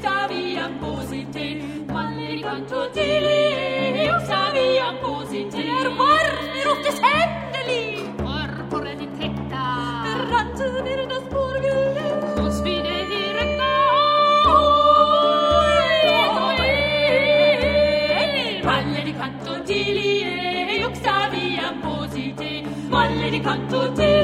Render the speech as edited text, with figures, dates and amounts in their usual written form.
stavi apposite, malle di canto gili, stavi apposite. Mir auf das Händeli, Porpora di tetta, rannte mir das Burgel, so sfide di malle di canto gili, stavi apposite, malle di canto gili.